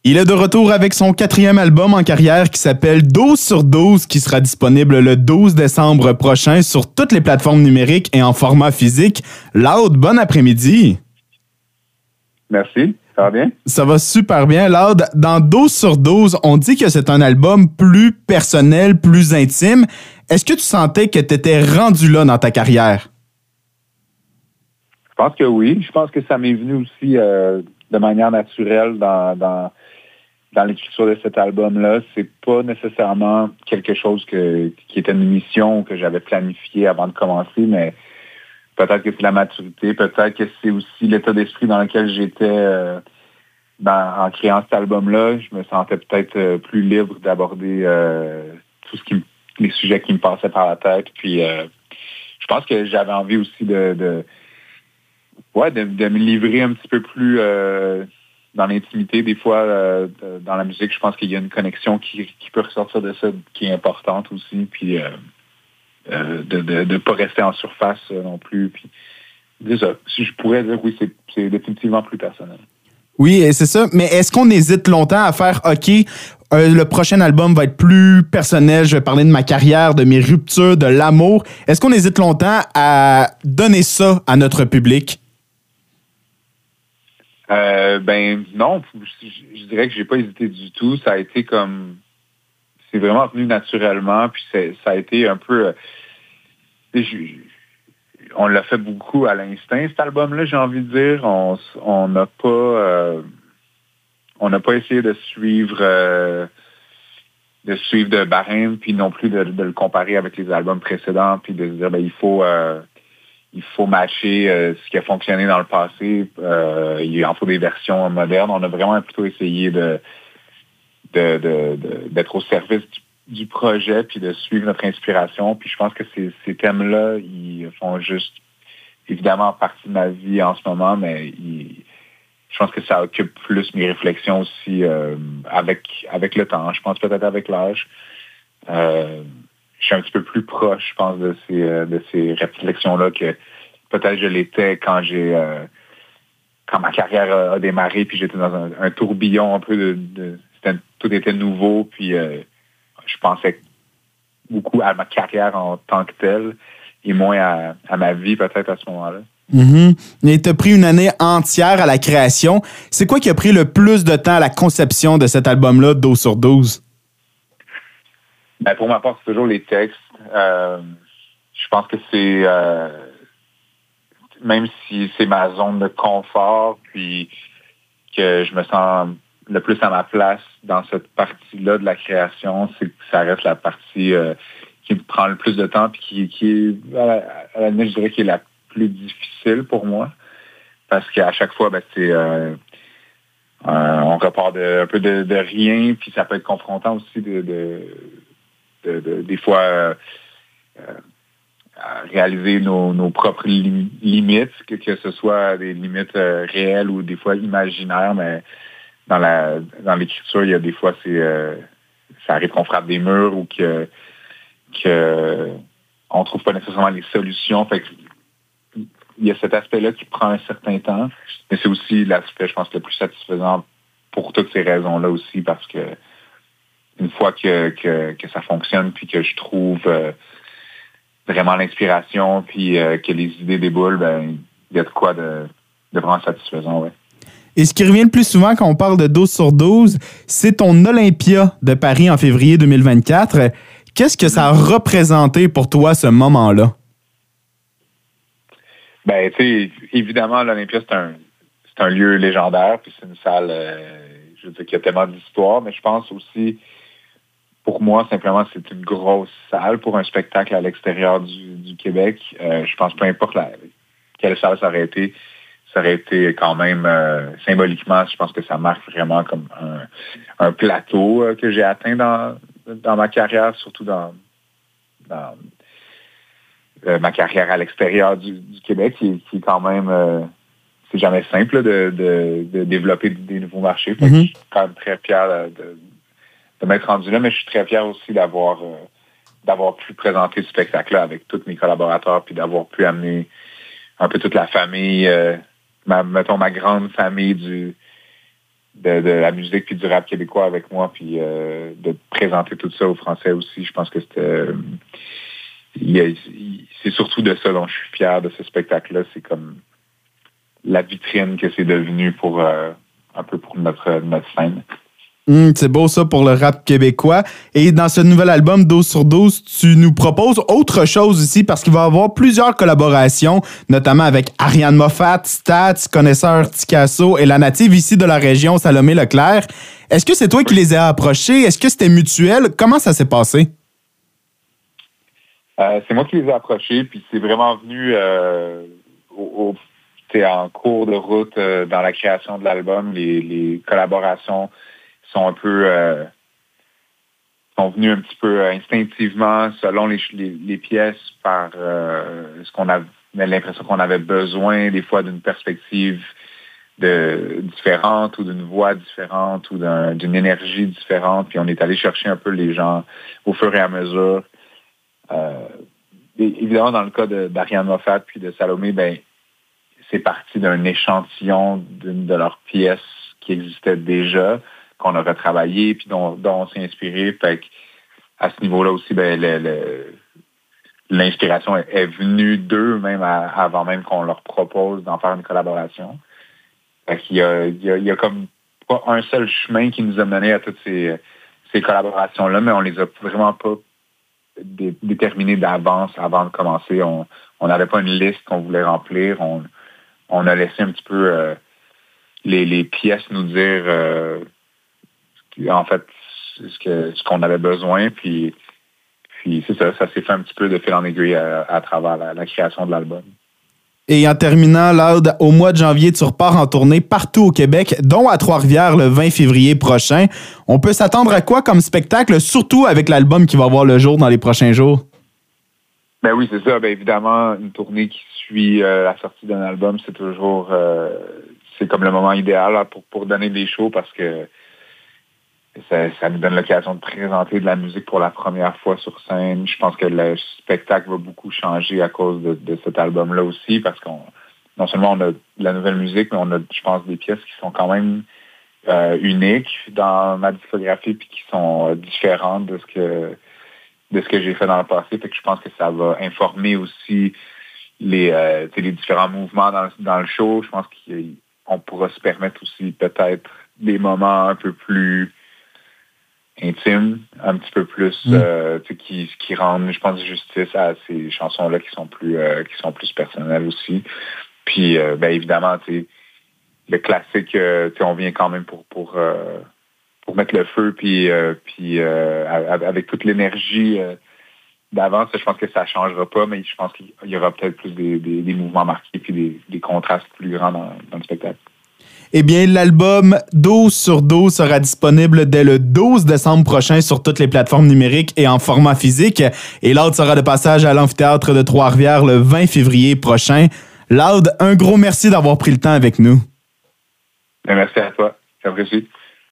Il est de retour avec son 4e album en carrière qui s'appelle 12 sur 12, qui sera disponible le 12 décembre prochain sur toutes les plateformes numériques et en format physique. Loud, bon après-midi. Merci, ça va bien? Ça va super bien. Loud, dans 12 sur 12, on dit que c'est un album plus personnel, plus intime. Est-ce que tu sentais que tu étais rendu là dans ta carrière? Je pense que oui. Je pense que ça m'est venu aussi de manière naturelle dans l'écriture de cet album-là. C'est pas nécessairement quelque chose qui était une mission que j'avais planifiée avant de commencer, mais peut-être que c'est la maturité, peut-être que c'est aussi l'état d'esprit dans lequel j'étais en créant cet album-là. Je me sentais peut-être plus libre d'aborder les sujets qui me passaient par la tête. Puis je pense que j'avais envie aussi de me livrer un petit peu plus dans l'intimité. Des fois, dans la musique, je pense qu'il y a une connexion qui peut ressortir de ça, qui est importante aussi. Puis de ne pas rester en surface non plus. Puis, déjà, si je pourrais dire, oui, c'est définitivement plus personnel. Oui, c'est ça. Mais est-ce qu'on hésite longtemps à faire, OK, le prochain album va être plus personnel, je vais parler de ma carrière, de mes ruptures, de l'amour. Est-ce qu'on hésite longtemps à donner ça à notre public? Non, je dirais que j'ai pas hésité du tout. Ça a été comme... C'est vraiment venu naturellement, puis ça a été un peu... on l'a fait beaucoup à l'instinct, cet album-là, j'ai envie de dire. On n'a pas essayé de suivre de barème, puis non plus de le comparer avec les albums précédents, puis de se dire, il faut matcher ce qui a fonctionné dans le passé. Il en faut des versions modernes. On a vraiment plutôt essayé d'être au service du projet, puis de suivre notre inspiration. Puis je pense que ces thèmes-là, ils font juste évidemment partie de ma vie en ce moment, mais je pense que ça occupe plus mes réflexions aussi avec le temps. Je pense peut-être avec l'âge. Je suis un petit peu plus proche, je pense, de ces réflexions-là que peut-être je l'étais quand ma carrière a démarré, puis j'étais dans un tourbillon un peu tout était nouveau, puis je pensais beaucoup à ma carrière en tant que telle et moins à ma vie peut-être à ce moment-là. Mm-hmm. Et tu as pris une année entière à la création. C'est quoi qui a pris le plus de temps à la conception de cet album-là, 12 sur 12? Pour ma part, c'est toujours les textes. Je pense que c'est... même si c'est ma zone de confort, puis que je me sens le plus à ma place dans cette partie-là de la création, c'est que ça reste la partie qui me prend le plus de temps, puis qui est, à la limite, je dirais, qui est la plus difficile pour moi. Parce qu'à chaque fois, c'est... on repart un peu de rien, puis ça peut être confrontant aussi des fois à réaliser nos propres limites, que ce soit des limites réelles ou des fois imaginaires, mais dans l'écriture, il y a des fois ça arrive qu'on frappe des murs ou que on trouve pas nécessairement les solutions. Fait que, il y a cet aspect-là qui prend un certain temps, mais c'est aussi l'aspect, je pense, le plus satisfaisant pour toutes ces raisons-là aussi, parce que une fois que ça fonctionne, puis que je trouve vraiment l'inspiration, puis que les idées déboulent, il y a de quoi de vraiment satisfaisant, ouais. Et ce qui revient le plus souvent quand on parle de 12 sur 12, c'est ton Olympia de Paris en février 2024. Qu'est-ce que ça a représenté pour toi, ce moment-là? Tu sais, évidemment, l'Olympia, c'est un lieu légendaire, puis c'est une salle, je veux dire, qui a tellement d'histoire, mais je pense aussi, pour moi, simplement, c'est une grosse salle pour un spectacle à l'extérieur du Québec. Je pense, peu importe quelle salle ça aurait été quand même, symboliquement, je pense que ça marque vraiment comme un plateau que j'ai atteint dans ma carrière, surtout dans ma carrière à l'extérieur du Québec, qui est quand même... c'est jamais simple de développer des nouveaux marchés. Mm-hmm. Je suis quand même très fier de m'être rendu là, mais je suis très fier aussi d'avoir pu présenter ce spectacle-là avec tous mes collaborateurs, puis d'avoir pu amener un peu toute la famille, ma grande famille de la musique puis du rap québécois avec moi, puis de présenter tout ça aux Français aussi. Je pense que c'est surtout de ça dont je suis fier de ce spectacle-là. C'est comme la vitrine que c'est devenu pour un peu pour notre scène. C'est beau ça pour le rap québécois. Et dans ce nouvel album 12 sur 12, tu nous proposes autre chose ici parce qu'il va y avoir plusieurs collaborations, notamment avec Ariane Moffat, Stats, Connaisseur Ticasso et la native ici de la région, Salomé Leclerc. Est-ce que c'est toi qui les as approchés? Est-ce que c'était mutuel? Comment ça s'est passé? C'est moi qui les ai approchés, puis c'est vraiment venu en cours de route dans la création de l'album. Les collaborations sont un peu sont venues un petit peu instinctivement selon les pièces par ce qu'on avait l'impression qu'on avait besoin des fois d'une perspective différente ou d'une voix différente ou d'une énergie différente. Puis on est allé chercher un peu les gens au fur et à mesure. Évidemment, dans le cas d'Ariane Moffat puis de Salomé, c'est parti d'un échantillon d'une de leurs pièces qui existait déjà, qu'on a retravaillé puis dont on s'est inspiré. Fait à ce niveau-là aussi, l'inspiration est venue d'eux même avant même qu'on leur propose d'en faire une collaboration. Fait qu'il y a comme pas un seul chemin qui nous a mené à toutes ces collaborations-là, mais on les a vraiment pas déterminées d'avance avant de commencer. On n'avait pas une liste qu'on voulait remplir. On a laissé un petit peu les pièces nous dire en fait ce qu'on avait besoin, puis c'est ça s'est fait un petit peu de fil en aiguille à travers la création de l'album. Et en terminant, Loud, au mois de janvier, tu repars en tournée partout au Québec, dont à Trois-Rivières le 20 février prochain. On peut s'attendre à quoi comme spectacle, surtout avec l'album qui va voir le jour dans les prochains jours? Ben oui, c'est ça. Évidemment, une tournée qui suit la sortie d'un album, c'est toujours c'est comme le moment idéal là, pour donner des shows parce que ça nous donne l'occasion de présenter de la musique pour la première fois sur scène. Je pense que le spectacle va beaucoup changer à cause de cet album-là aussi parce qu'on non seulement on a de la nouvelle musique, mais on a, je pense, des pièces qui sont quand même uniques dans ma discographie puis qui sont différentes de ce que j'ai fait dans le passé. Fait que je pense que ça va informer aussi les différents mouvements dans le show. Je pense qu'on pourra se permettre aussi peut-être des moments un peu plus intimes, un petit peu plus qui rendent, je pense, justice à ces chansons-là qui sont plus personnelles aussi. Puis évidemment, le classique, on vient quand même pour mettre le feu, puis avec toute l'énergie d'avance, je pense que ça ne changera pas, mais je pense qu'il y aura peut-être plus des mouvements marqués puis des contrastes plus grands dans le spectacle. Eh bien, l'album 12 sur 12 sera disponible dès le 12 décembre prochain sur toutes les plateformes numériques et en format physique. Et Loud sera de passage à l'amphithéâtre de Trois-Rivières le 20 février prochain. Loud, un gros merci d'avoir pris le temps avec nous. Merci à toi. J'apprécie.